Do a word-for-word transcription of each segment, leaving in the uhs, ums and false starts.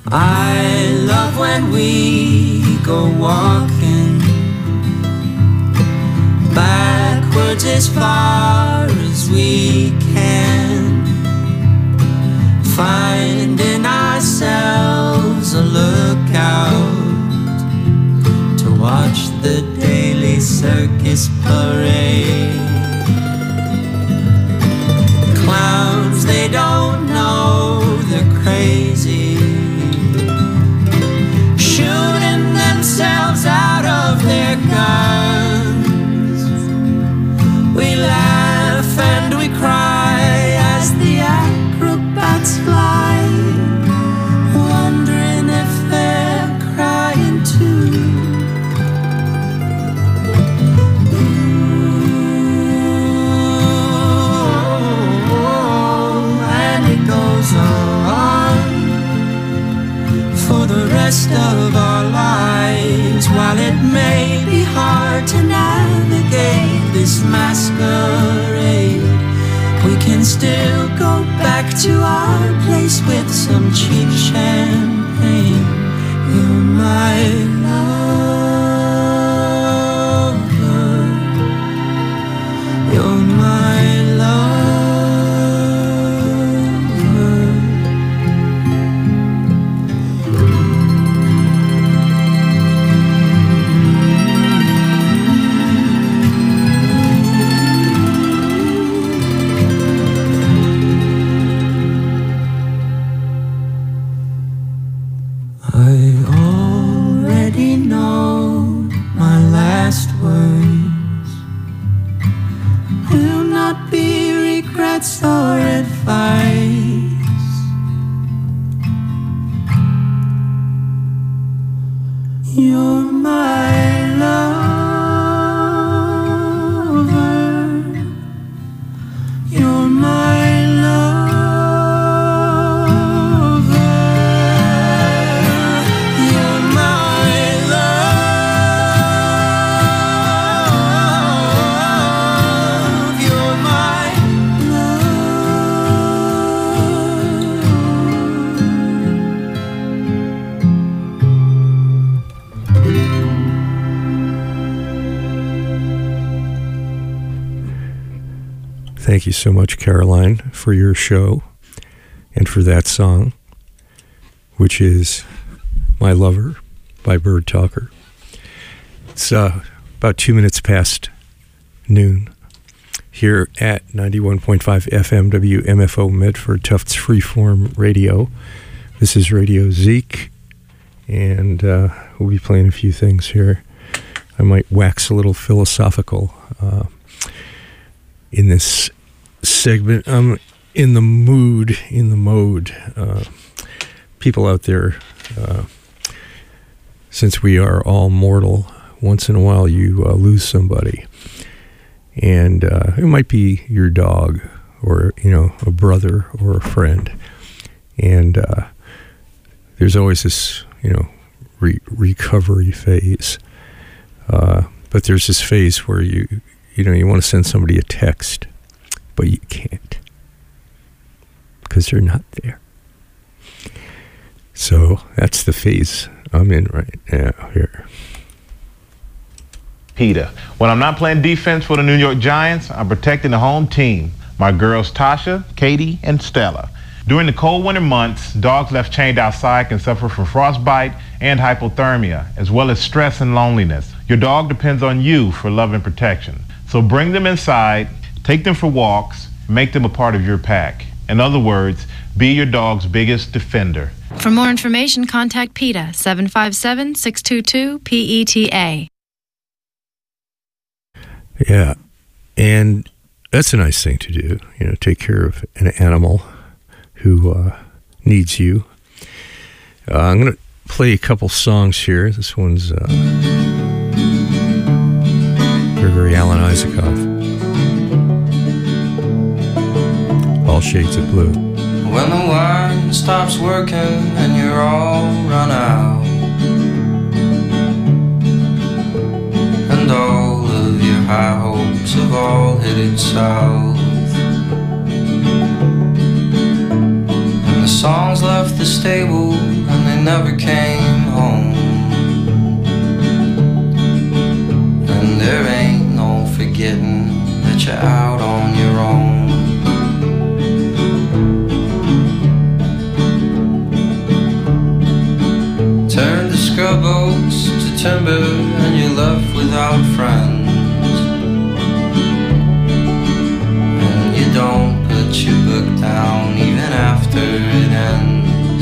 I love when we go walking backwards as far as we can, finding ourselves a lookout to watch the daily circus parade. Clowns, they don't know they're crazy, shooting themselves out of their guns. We laugh and we cry as the acrobats fly, wondering if they're crying too. Ooh, and it goes on for the rest of our lives. While it may be hard to navigate this masquerade, we can still go back to our place with some cheap champagne. You're my lover, you're my lover. Or advice. You're my lover, you're my lover, you're my love, you're my Thank you so much, Caroline, for your show and for that song, which is My Lover by Bird Talker. It's uh, about two minutes past noon here at ninety-one point five F M W M F O Medford, Tufts Freeform Radio. This is Radio Zeke, and uh, we'll be playing a few things here. I might wax a little philosophical uh, in this segment. I'm in the mood, in the mode. Uh, people out there, uh, since we are all mortal, once in a while you uh, lose somebody. And uh, it might be your dog or, you know, a brother or a friend. And uh, there's always this, you know, re- recovery phase. Uh, but there's this phase where you, you know, you want to send somebody a text, but you can't because they're not there. So that's the phase I'm in right now here. Peter, when I'm not playing defense for the New York Giants, I'm protecting the home team. My girls Tasha, Katie, and Stella. During the cold winter months, dogs left chained outside can suffer from frostbite and hypothermia, as well as stress and loneliness. Your dog depends on you for love and protection. So bring them inside, take them for walks, make them a part of your pack. In other words, be your dog's biggest defender. For more information, contact PETA, seven five seven, six two two, P E T A. Yeah, and that's a nice thing to do, you know, take care of an animal who uh, needs you. Uh, I'm going to play a couple songs here. This one's uh, Gregory Alan Isakov. All Shades of Blue. When the wine stops working and you're all run out, and all of your high hopes have all headed south, and the songs left the stable and they never came home. And there ain't no forgetting that you're out on your own. Turned the scrub oaks to timber and you're left without friends. And you don't put your book down even after it ends.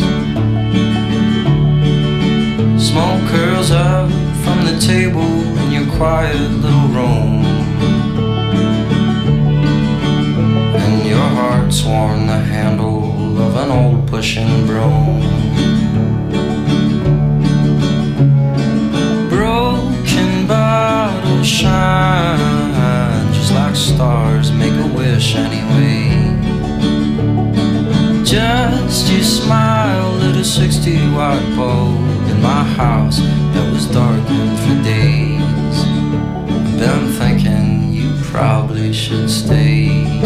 Smoke curls up from the table in your quiet little room. And your heart's worn the handle of an old pushing broom. Broken bottles shine just like stars, make a wish anyway. Just you smile lit a sixty watt bulb in my house that was darkened for days. I've been thinking you probably should stay.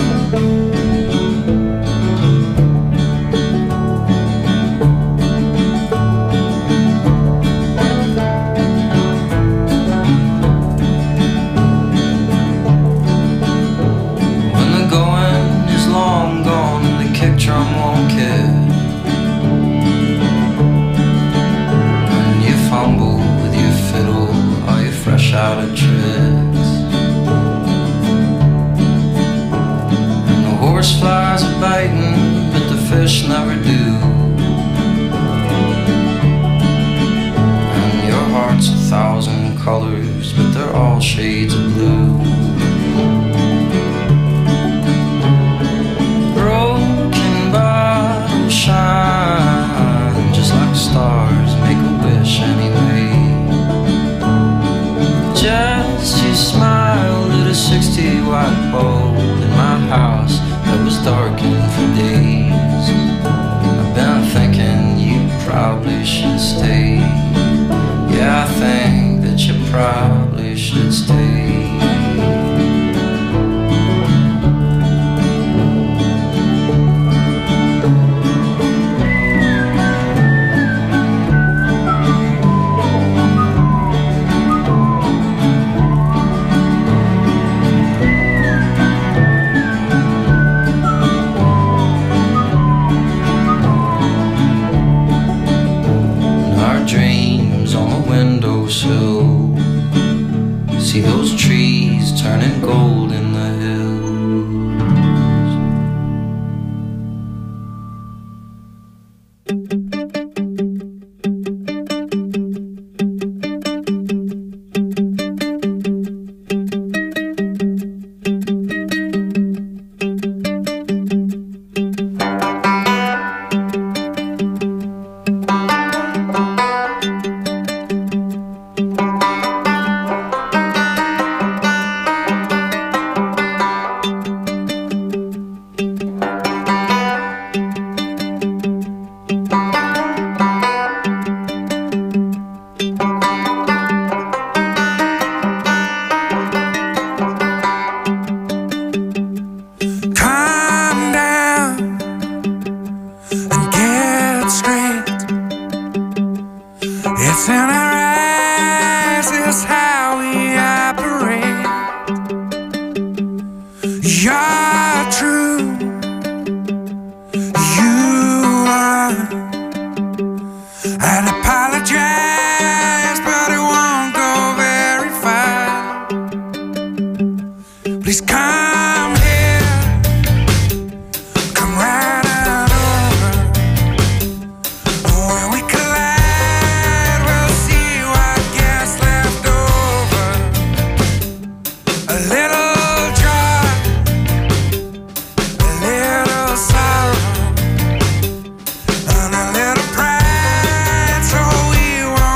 When the going is long gone and the kick drum won't kick, and you fumble with your fiddle, are you fresh out of tricks? And the horseflies are biting, but the fish never do. And your heart's a thousand colors, but they're all shades of blue. Broken bottles shine just like stars, make a wish anyway. Just you smile lit a sixty watt bulb in my house that was darkened for days. I've been thinking you probably should stay. Yeah, I think that you probably should stay. Our dreams on the windowsill, see those trees turning gold in the hills. Calm down and get straight. It's in our eyes, it's how we operate. You're true, you are. I'd apologize, but it won't go very far. Please come here, come right on over. When we collide, we'll see what gets left over. A little joy, a little sorrow, and a little pride, so we won't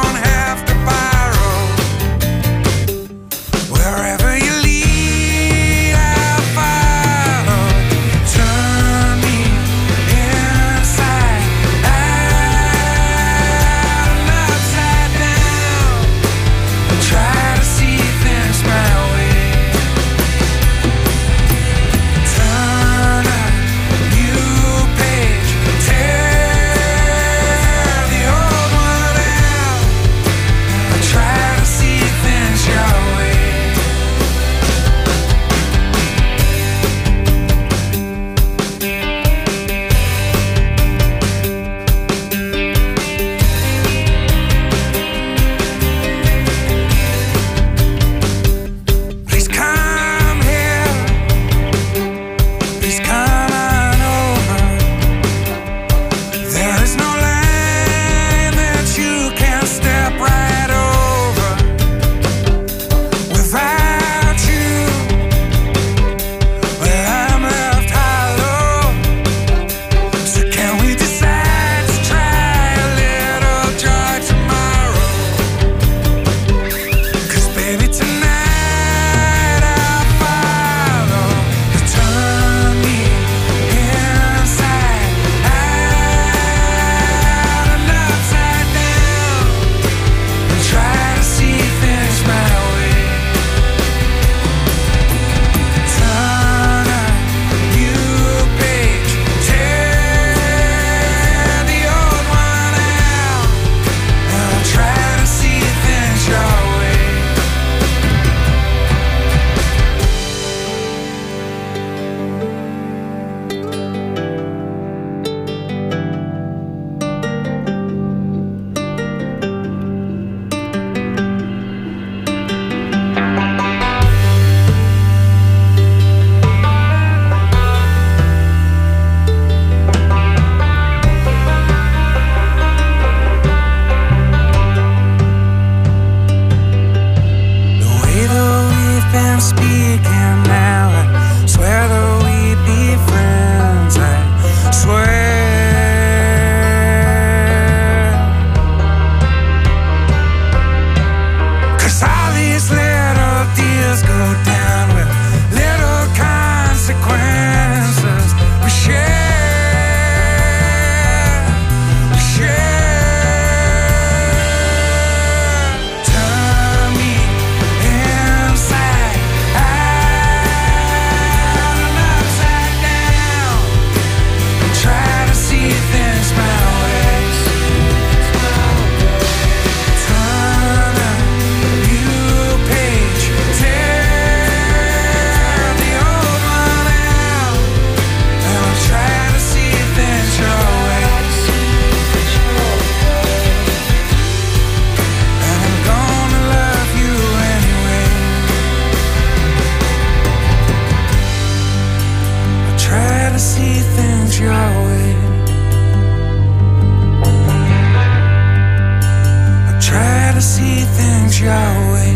to see things your way.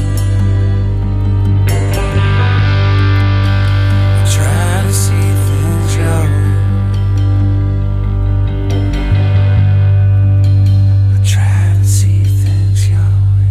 We try to see things your way. We try to see things your way.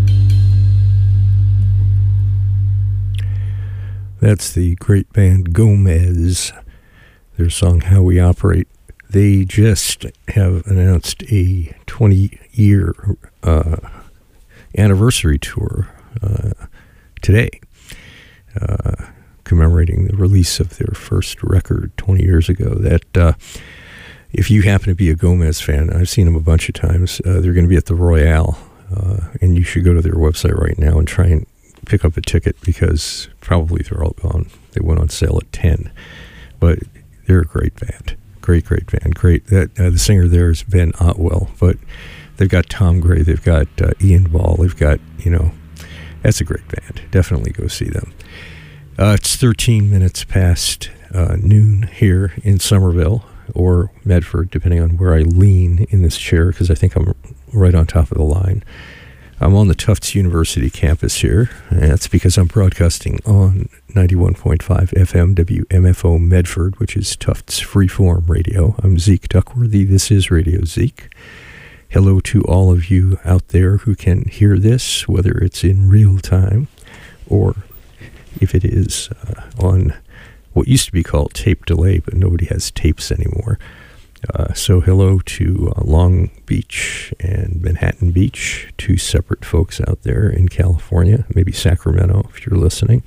That's the great band Gomez. Their song How We Operate. They just have announced a twenty-year uh, anniversary tour uh, today, uh, commemorating the release of their first record twenty years ago. That, uh, if you happen to be a Gomez fan, I've seen them a bunch of times, uh, they're going to be at the Royale, uh, and you should go to their website right now and try and pick up a ticket, because probably they're all gone. They went on sale at ten, but they're a great band. Great, great band. Great. That uh, the singer there is Ben Otwell, but they've got Tom Gray, they've got uh, Ian Ball, they've got, you know, that's a great band. Definitely go see them. Uh, it's thirteen minutes past uh, noon here in Somerville or Medford, depending on where I lean in this chair, because I think I'm right on top of the line. I'm on the Tufts University campus here, and that's because I'm broadcasting on ninety-one point five F M W M F O Medford, which is Tufts Freeform Radio. I'm Zeke Duckworthy. This is Radio Zeke. Hello to all of you out there who can hear this, whether it's in real time or if it is uh, on what used to be called tape delay, but nobody has tapes anymore. Uh, so hello to uh, Long Beach and Manhattan Beach, two separate folks out there in California, maybe Sacramento if you're listening.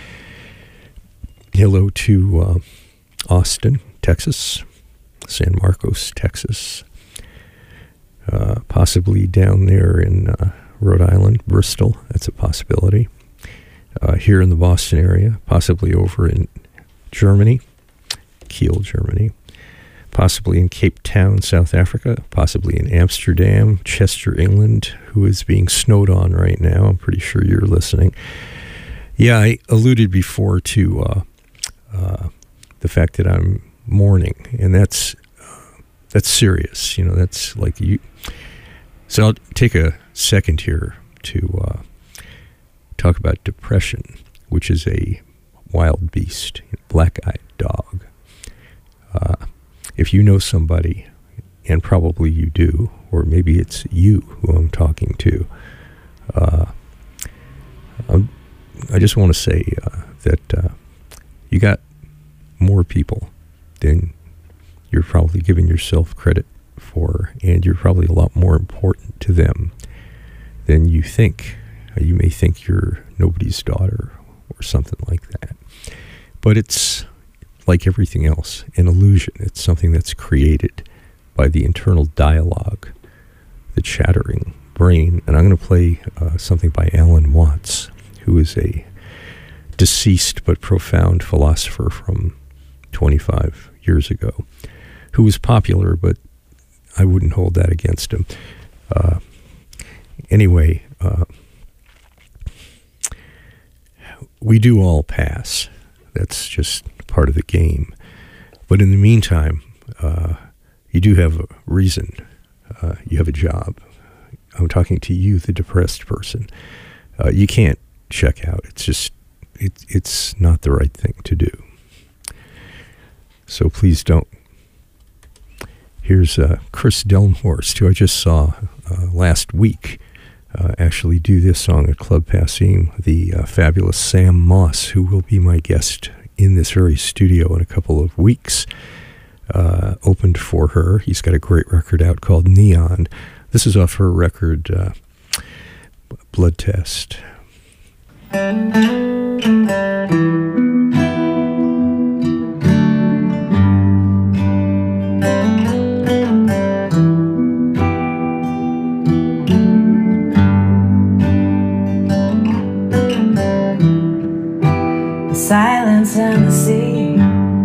Hello to uh, Austin, Texas, San Marcos, Texas, uh, possibly down there in uh, Rhode Island, Bristol, that's a possibility. Uh, here in the Boston area, possibly over in Germany, Kiel, Germany. Possibly in Cape Town, South Africa, possibly in Amsterdam, Chester, England, who is being snowed on right now. I'm pretty sure you're listening. Yeah, I alluded before to uh, uh, the fact that I'm mourning, and that's uh, that's serious. You know, that's like you. So I'll take a second here to uh, talk about depression, which is a wild beast, black-eyed dog. Uh, If you know somebody, and probably you do, or maybe it's you who I'm talking to, uh, I'm, I just want to say uh, that uh, you got more people than you're probably giving yourself credit for, and you're probably a lot more important to them than you think. You may think you're nobody's daughter or something like that, but it's like everything else, an illusion. It's something that's created by the internal dialogue, the chattering brain. And I'm going to play uh, something by Alan Watts, who is a deceased but profound philosopher from twenty-five years ago, who was popular, but I wouldn't hold that against him. Uh, anyway, uh, we do all pass. That's just part of the game. But in the meantime, uh, you do have a reason. Uh, you have a job. I'm talking to you, the depressed person. Uh, you can't check out. It's just, it, it's not the right thing to do. So please don't. Here's uh, Chris Delmhorst, who I just saw uh, last week, uh, actually do this song at Club Passim, the uh, fabulous Sam Moss, who will be my guest in this very studio in a couple of weeks, uh, opened for her. He's got a great record out called Neon. This is off her record, uh, Blood Test. The silence and the sea,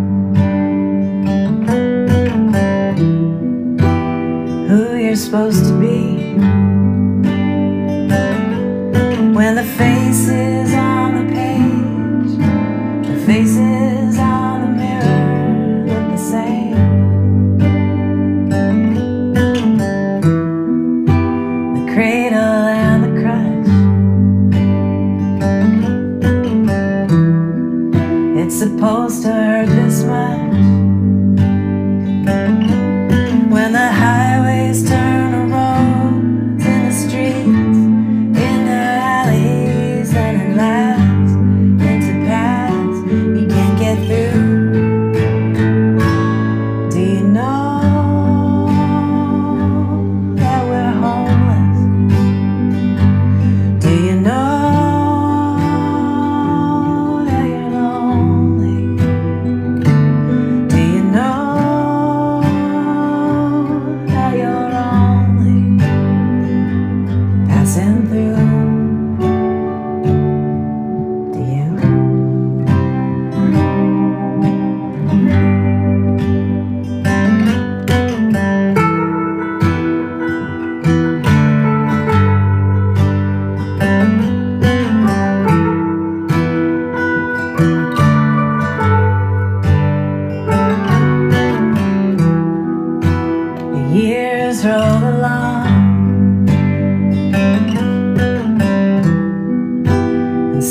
who you're supposed to be, when the faces on the page, the faces on the mirror look the same. The cradle and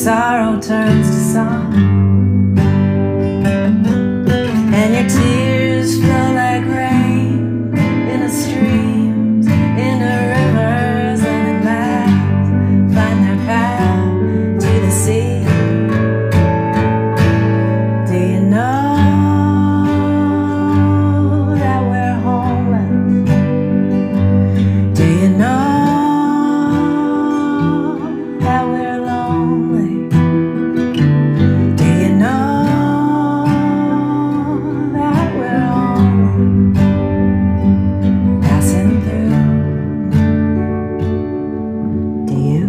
sorrow turns to song, and your tears flow like rain into streams, into rivers, and at last find their path to the sea. Do you know that we're homeless? Do you know that we're lonely? Do you know that we're only passing through? Do you?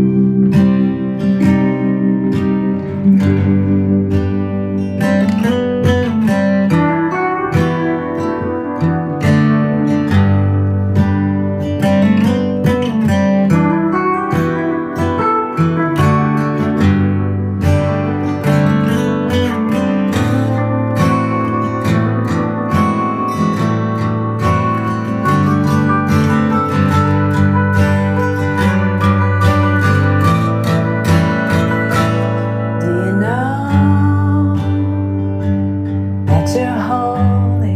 Do you know that you're holy?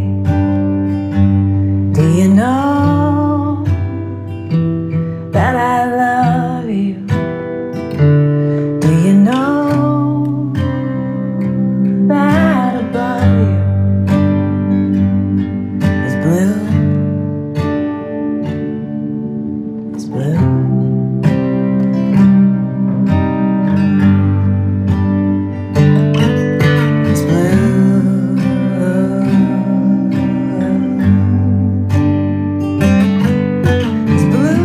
Do you know that I love you? Do you know that above you is blue? Is blue? It's blue. It's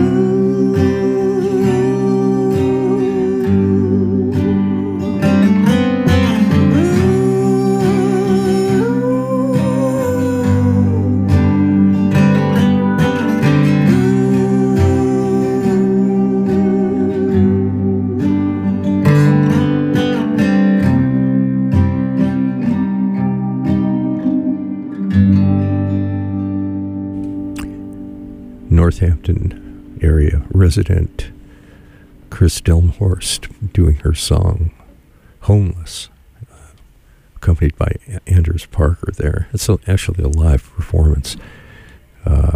Northampton area resident Chris Delmhorst doing her song Homeless, uh, accompanied by Anders Parker there. It's a, actually a live performance. Uh,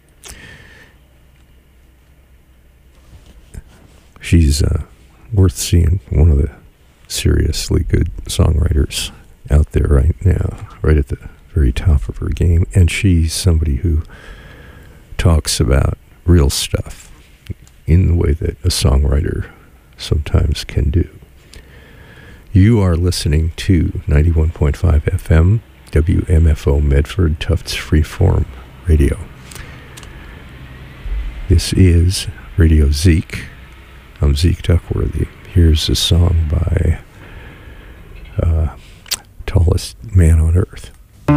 she's uh, worth seeing, one of the seriously good songwriters out there right now, right at the very top of her game. And she's somebody who talks about real stuff in the way that a songwriter sometimes can do. You are listening to ninety-one point five F M, W M F O Medford, Tufts Freeform Radio. This is Radio Zeke. I'm Zeke Duckworthy. Here's a song by uh, Tallest Man on Earth.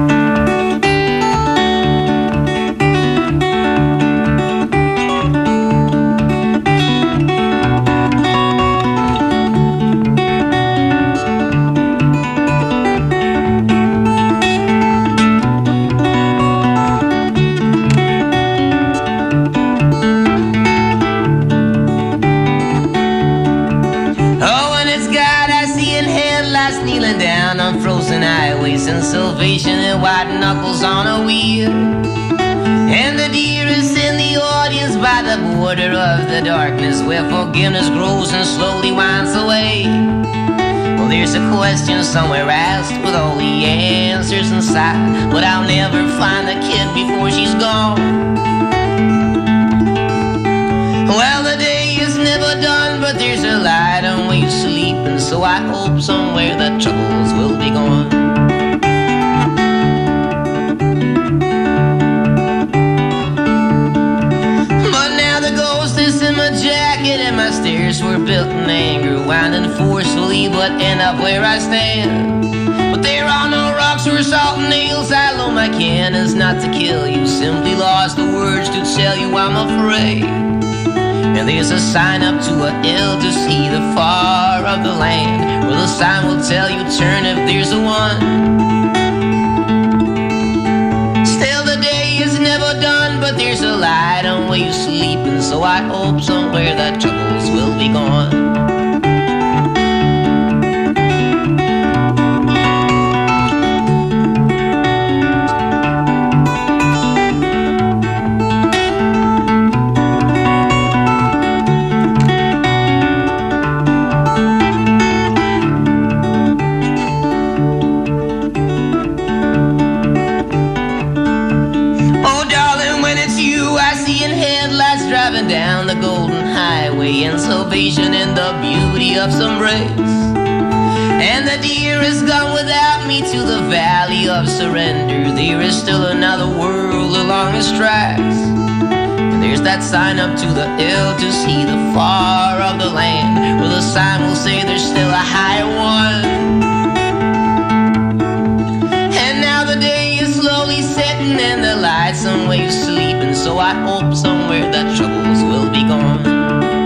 And salvation and white knuckles on a wheel, and the deer is in the audience by the border of the darkness where forgiveness grows and slowly winds away. Well, there's a question somewhere asked with all the answers inside, but I'll never find the kid before she's gone. Well, the day is never done, but there's a light on where you sleep, and so I hope somewhere the troubles will be gone. Jacket and my stairs were built in anger, winding forcefully but end up where I stand. But there are no rocks or salt and nails. I load my cannons not to kill you, simply lost the words to tell you I'm afraid. And there's a sign up to a hill to see the far of the land, where the sign will tell you turn if there's a one. Still the day is never done, but there's a light on where you sleep, and so I hope somewhere that troubles will be gone. down the golden highway, and salvation in the beauty of some breaks. And the deer has gone without me to the valley of surrender. There is still another world along its tracks. And there's that sign up to the hill to see the far of the land, where the sign will say there's still a higher one. And now the day is slowly setting and the lights somewhere you sleep, and so I hope somewhere the troubles will be gone.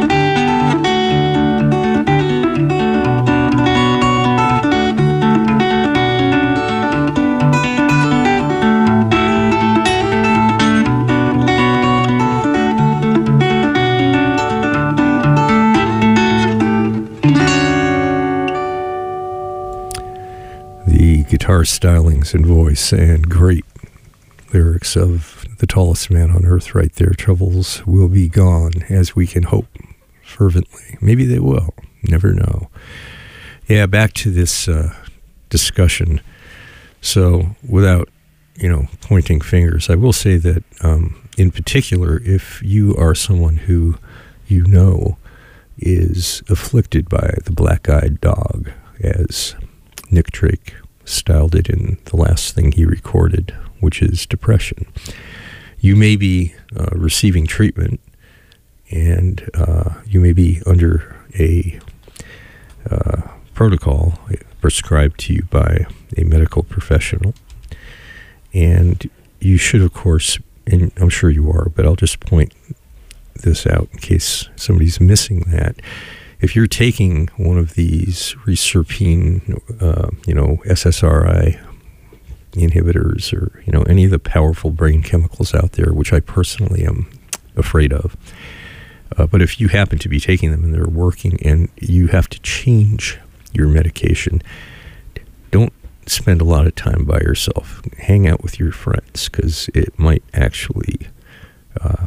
Guitar stylings and voice and great lyrics of the tallest man on earth right there. Troubles will be gone, as we can hope fervently. Maybe they will. Never know. Yeah, back to this uh, discussion. So without, you know, pointing fingers, I will say that um, in particular, if you are someone who you know is afflicted by the black-eyed dog, as Nick Drake styled it in the last thing he recorded, which is depression. You may be uh, receiving treatment, and uh, you may be under a uh, protocol prescribed to you by a medical professional, and you should, of course, and I'm sure you are, but I'll just point this out in case somebody's missing that. If you're taking one of these reserpine, uh, you know, S S R I inhibitors, or, you know, any of the powerful brain chemicals out there, which I personally am afraid of, uh, but if you happen to be taking them and they're working and you have to change your medication, don't spend a lot of time by yourself. Hang out with your friends, because it might actually uh,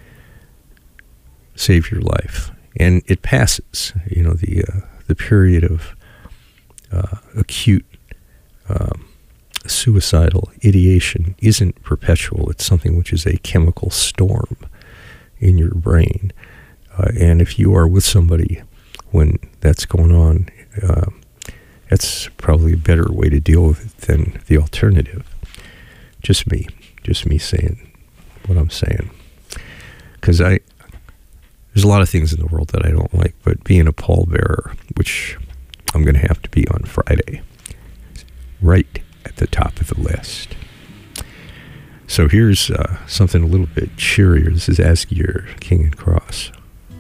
save your life. And it passes. You know, the uh, the period of uh, acute um, suicidal ideation isn't perpetual. It's something which is a chemical storm in your brain. Uh, and if you are with somebody when that's going on, uh, that's probably a better way to deal with it than the alternative. Just me. Just me saying what I'm saying. Because I... There's a lot of things in the world that I don't like, but being a pallbearer, which I'm going to have to be on Friday, right at the top of the list. So here's uh, something a little bit cheerier. This is Asgier, King and Cross.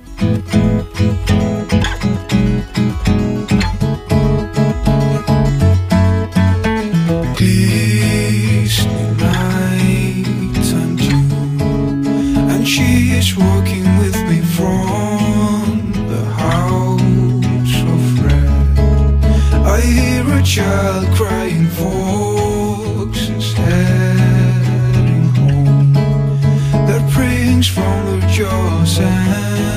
Glistening night and dew, and she is walking with me from the house of red. I hear a child crying, foxes heading home. That brings from their jaws and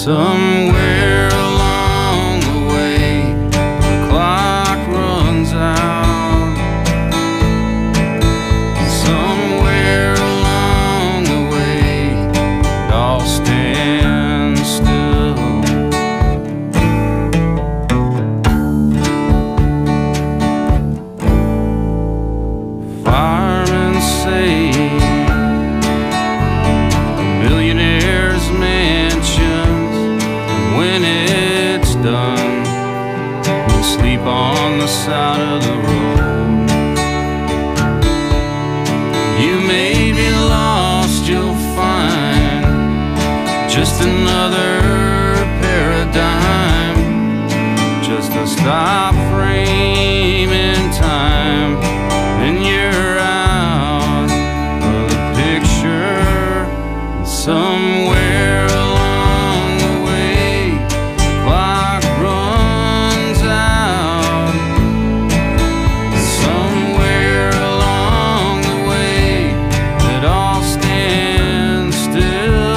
Somewhere along the way, the clock runs out. Somewhere along the way, it all stands still. Firemen say a millionaire's mansions, when it's done, we'll sleep on the side of the road. You may be lost, you'll find just another paradigm, just a stop frame in time, and you're out of the picture. And somewhere along the way, the clock runs out. Somewhere along the way, it all stands still.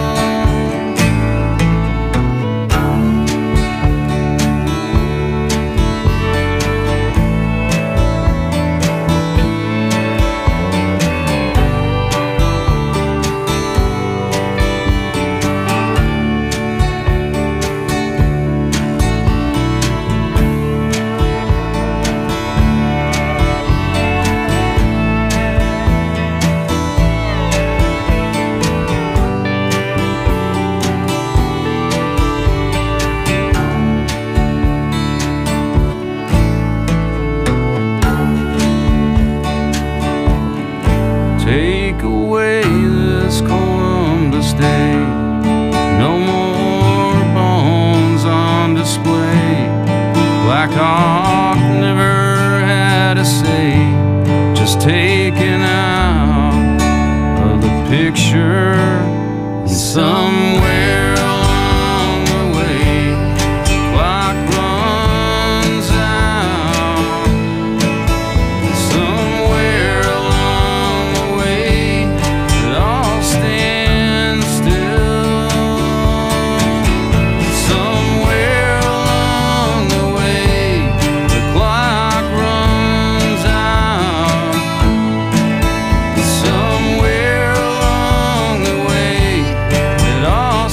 Take away this Columbus Day, no more bones on display. Black Hawk never had a say, just taken out of the picture. And somewhere along the way, the clock runs out. And somewhere along the way, it all stands still. Somewhere along the way, the clock runs out. Somewhere along the way, it all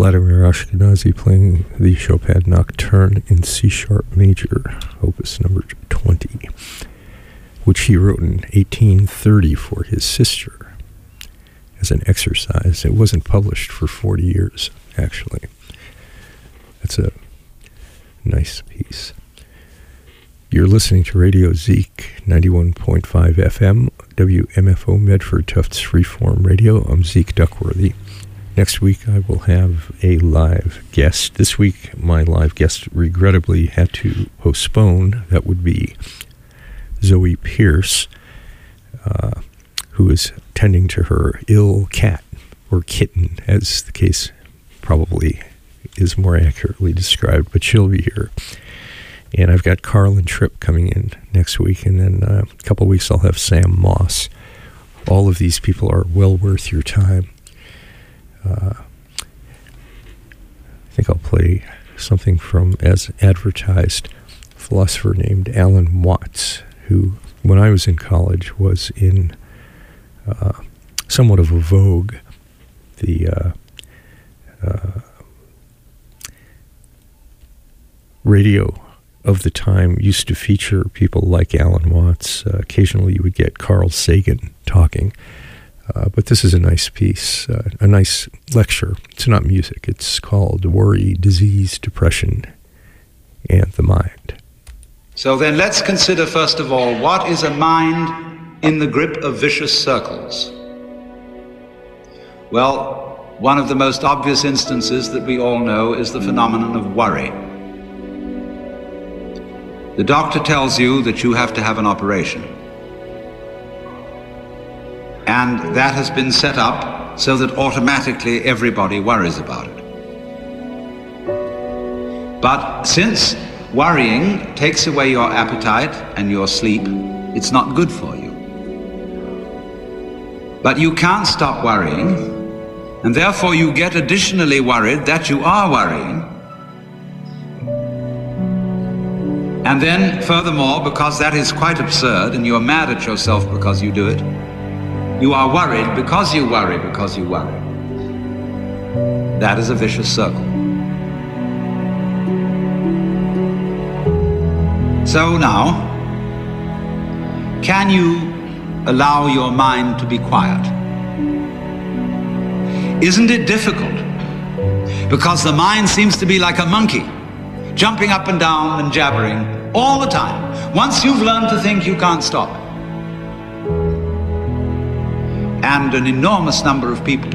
Vladimir Ashkenazy playing the Chopin Nocturne in C-sharp major, opus number twenty, which he wrote in eighteen thirty for his sister as an exercise. It wasn't published for forty years, actually. That's a nice piece. You're listening to Radio Zeke, ninety-one point five F M, W M F O Medford Tufts Freeform Radio. I'm Zeke Duckworthy. Next week I will have a live guest. This week my live guest regrettably had to postpone. That would be Zoe Pierce, uh, who is tending to her ill cat, or kitten, as the case probably is more accurately described, but she'll be here. And I've got Carlin Tripp coming in next week, and then uh, a couple of weeks I'll have Sam Moss. All of these people are well worth your time. Uh, I think I'll play something from, as advertised, a philosopher named Alan Watts, who, when I was in college, was in uh, somewhat of a vogue. The uh, uh, radio of the time used to feature people like Alan Watts. Uh, occasionally you would get Carl Sagan talking. Uh, but this is a nice piece, uh, a nice lecture. It's not music. It's called Worry, Disease, Depression, and the Mind. So then let's consider first of all, what is a mind in the grip of vicious circles? Well, one of the most obvious instances that we all know is the phenomenon of worry. The doctor tells you that you have to have an operation. And that has been set up so that automatically everybody worries about it. But since worrying takes away your appetite and your sleep, it's not good for you. But you can't stop worrying, and therefore you get additionally worried that you are worrying. And then, furthermore, because that is quite absurd and you're mad at yourself because you do it, you are worried because you worry because you worry. That is a vicious circle. So now, can you allow your mind to be quiet? Isn't it difficult? Because the mind seems to be like a monkey, jumping up and down and jabbering all the time. Once you've learned to think, you can't stop. And an enormous number of people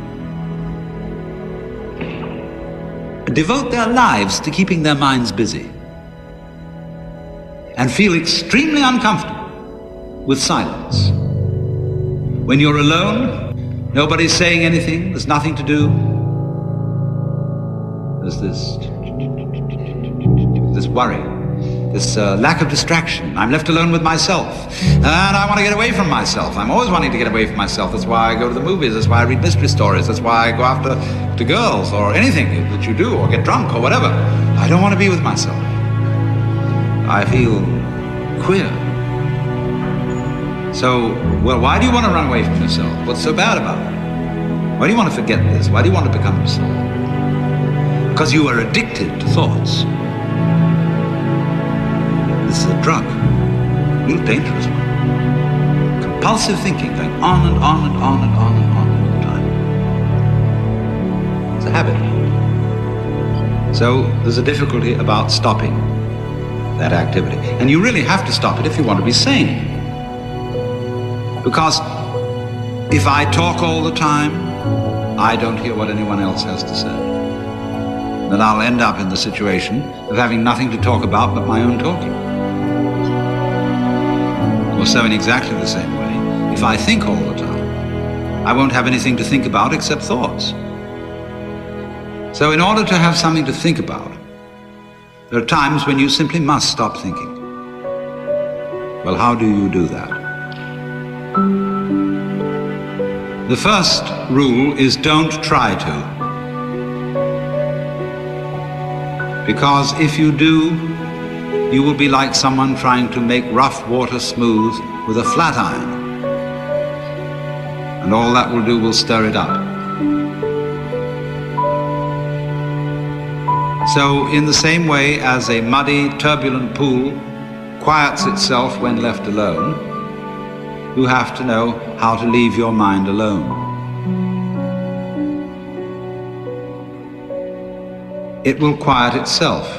devote their lives to keeping their minds busy and feel extremely uncomfortable with silence. When you're alone, nobody's saying anything, there's nothing to do. There's this, this worry, this uh, lack of distraction. I'm left alone with myself, and I want to get away from myself. I'm always wanting to get away from myself. That's why I go to the movies, that's why I read mystery stories, that's why I go after to girls, or anything that you do, or get drunk, or whatever. I don't want to be with myself. I feel queer. So, well, why do you want to run away from yourself? What's so bad about it? Why do you want to forget this? Why do you want to become yourself? Because you are addicted to thoughts. This is a drug, a real dangerous one. Compulsive thinking, going on and on and on and on and on all the time. It's a habit. So there's a difficulty about stopping that activity. And you really have to stop it if you want to be sane. Because if I talk all the time, I don't hear what anyone else has to say. Then I'll end up in the situation of having nothing to talk about but my own talking. Or so in exactly the same way, if I think all the time, I won't have anything to think about except thoughts. So in order to have something to think about, there are times when you simply must stop thinking. Well, how do you do that? The first rule is don't try to. Because if you do, you will be like someone trying to make rough water smooth with a flat iron. And all that will do will stir it up. So, in the same way as a muddy, turbulent pool quiets itself when left alone, you have to know how to leave your mind alone. It will quiet itself.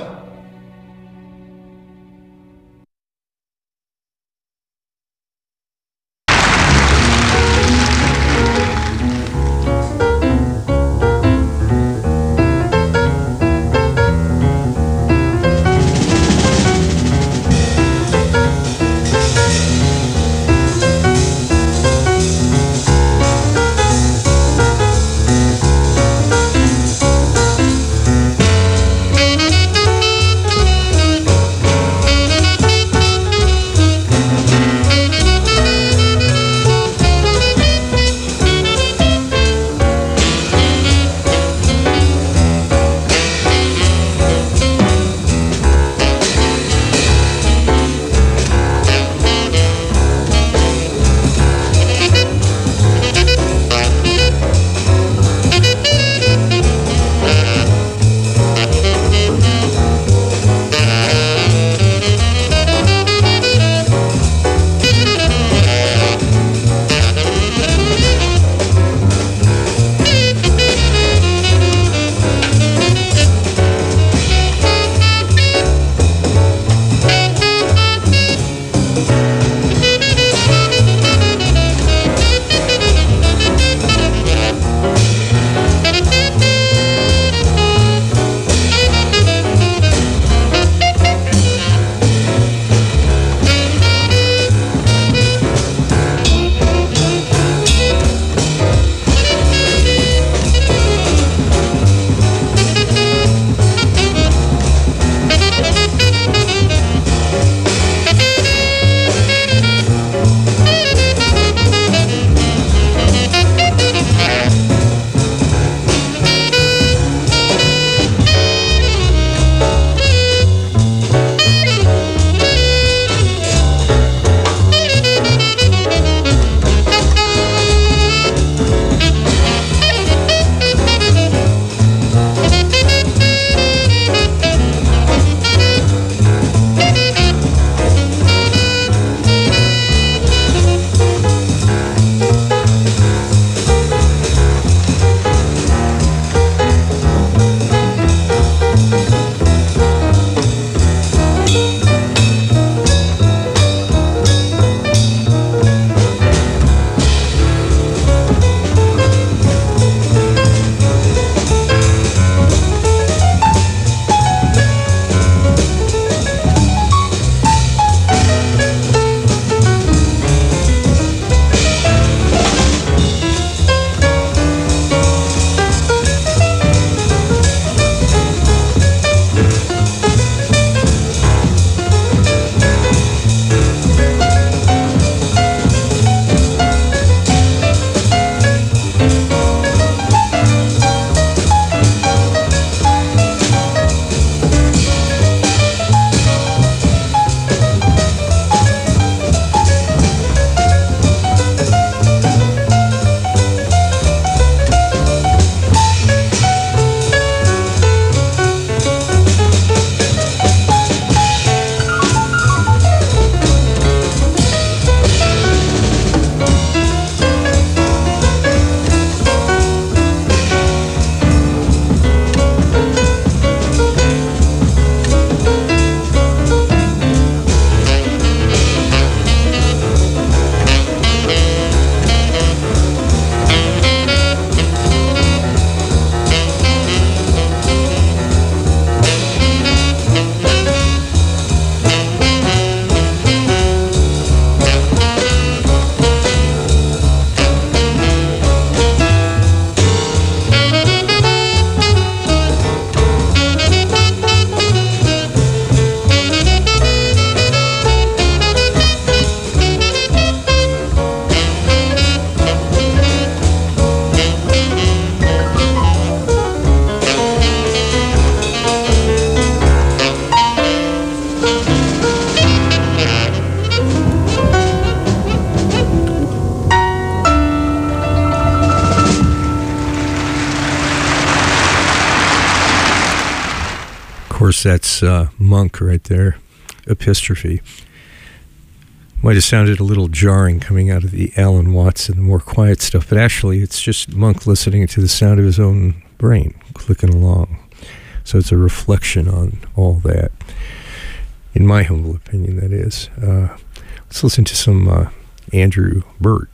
course, that's uh, Monk right there, Epistrophe. Might have sounded a little jarring coming out of the Alan Watts and the more quiet stuff, but actually it's just Monk listening to the sound of his own brain, clicking along. So it's a reflection on all that, in my humble opinion, that is. Uh, let's listen to some uh, Andrew Bird.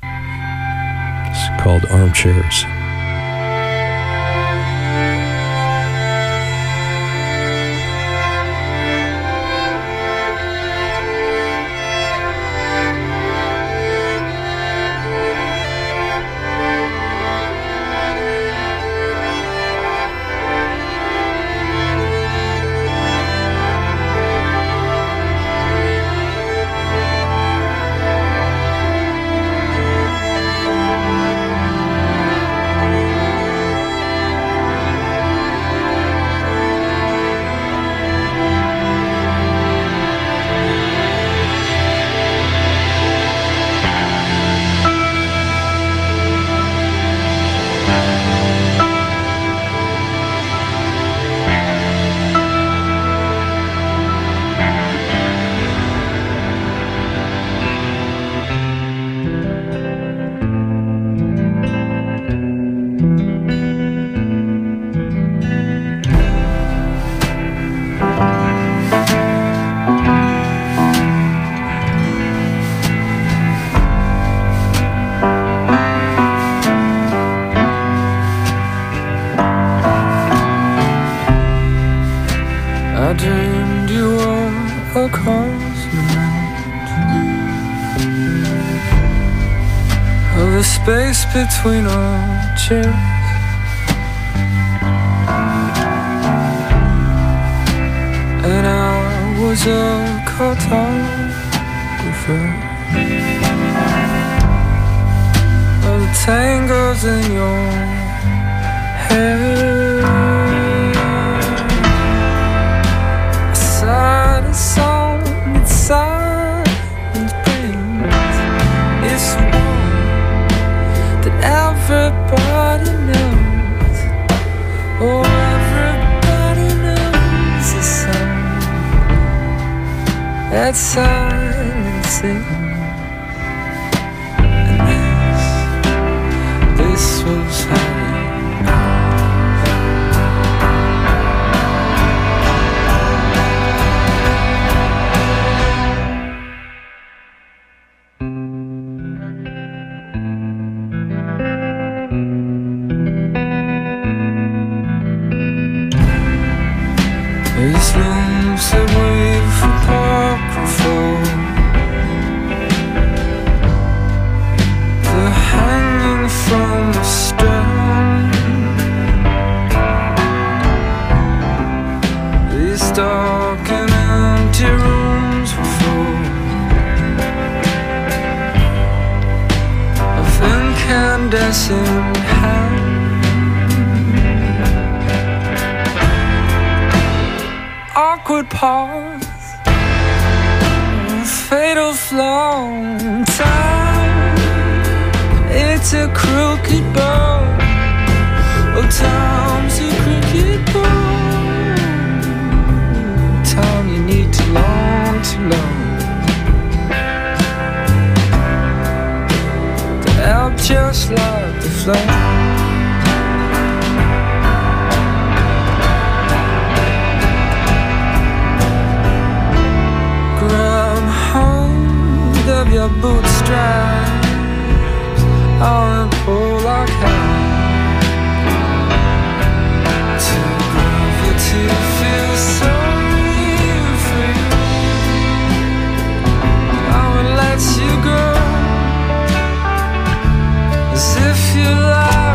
It's called Armchairs. Between our chairs, and I was a cartographer of the tangles in your hair. I sighed a song that silence brings. It's everybody knows, oh, everybody knows the song that silence sings. And this, this was how awkward pause, a fatal flaw in time. It's a crooked bow, oh, time's a crooked bow. Time you need too long, too long to help just like the flow. Of your bootstraps, I'll pull like hell to grab you to feel sorry for you. I would let you go as if you lied.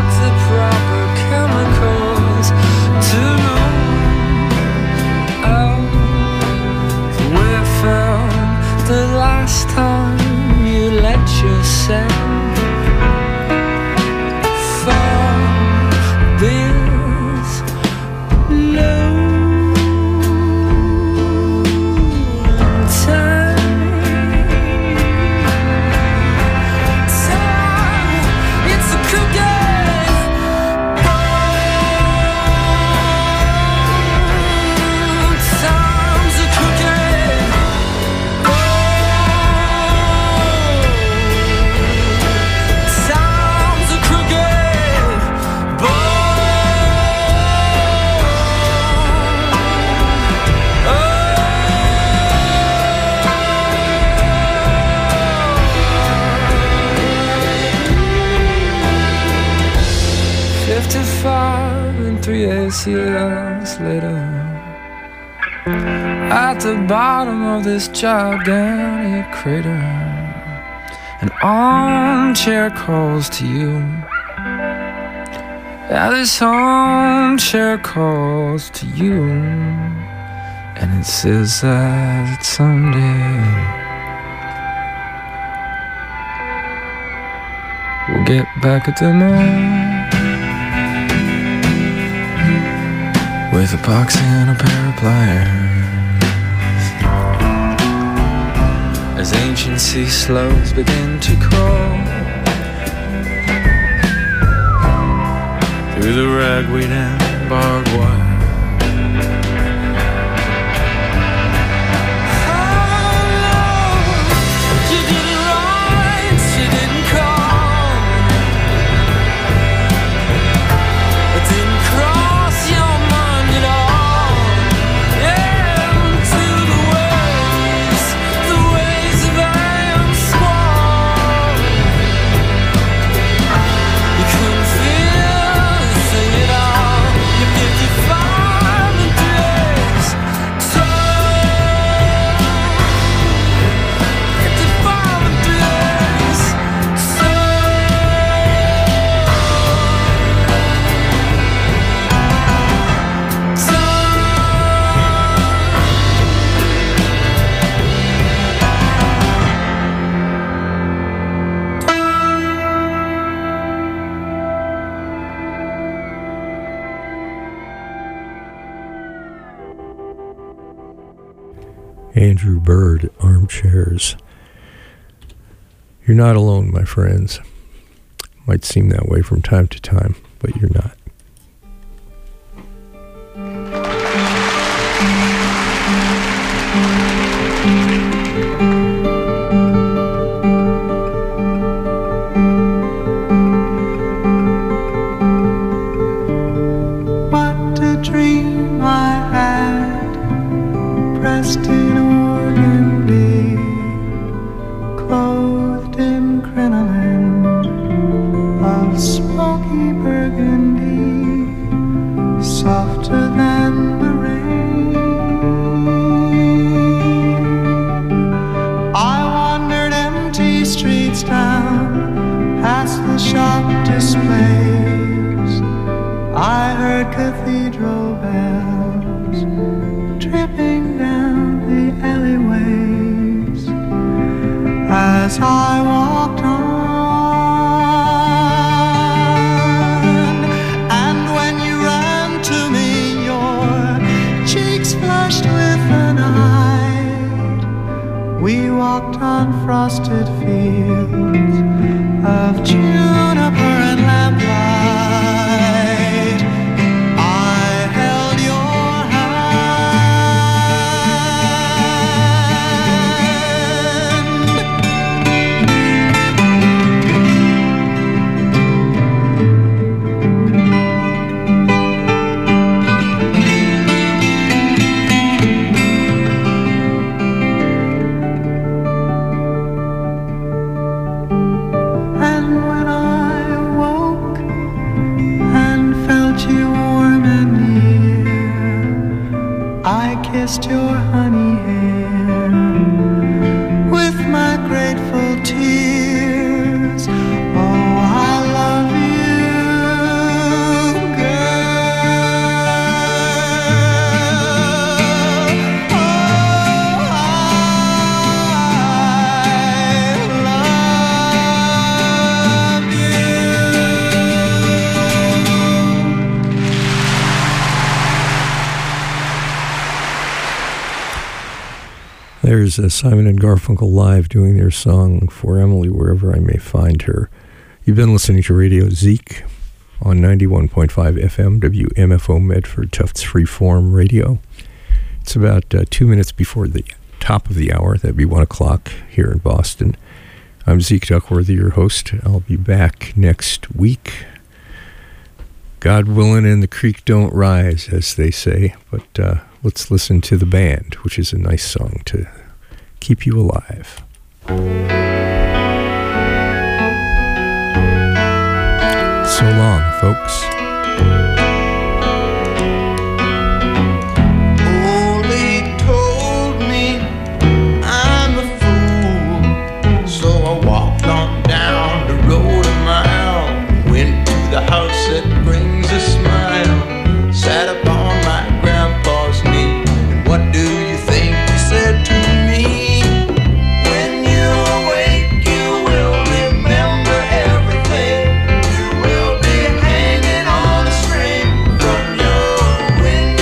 years later, at the bottom of this gigantic crater, an armchair calls to you. Yeah, this armchair calls to you, and it says that someday we'll get back at the man with a box and a pair of pliers, as ancient sea slows begin to crawl through the ragweed and barbed wire. Andrew Bird, Armchairs. You're not alone, my friends. Might seem that way from time to time, but you're not. What a dream I had, pressed in organdy, clothed in crinoline of smoky burgundy, softer than the rain. I wandered empty streets down, past the shop displays. I heard cathedral bells tripping down the alleyways as I walked on. And when you ran to me, your cheeks flushed with the night. We walked on frosted fields of juniper and lamplight. I held your And when I woke and felt you warm and near, I kissed your honey hair with my grateful tears. Oh, I love you, girl. Oh, There's uh, Simon and Garfunkel live doing their song For Emily, Wherever I May Find Her. You've been listening to Radio Zeke on ninety-one point five F M, W M F O Medford, Tufts Freeform Radio. It's about uh, two minutes before the top of the hour. That'd be one o'clock here in Boston. I'm Zeke Duckworthy, your host. I'll be back next week. God willing and the creek don't rise, as they say. But uh, let's listen to the band, which is a nice song to keep you alive. So long, folks.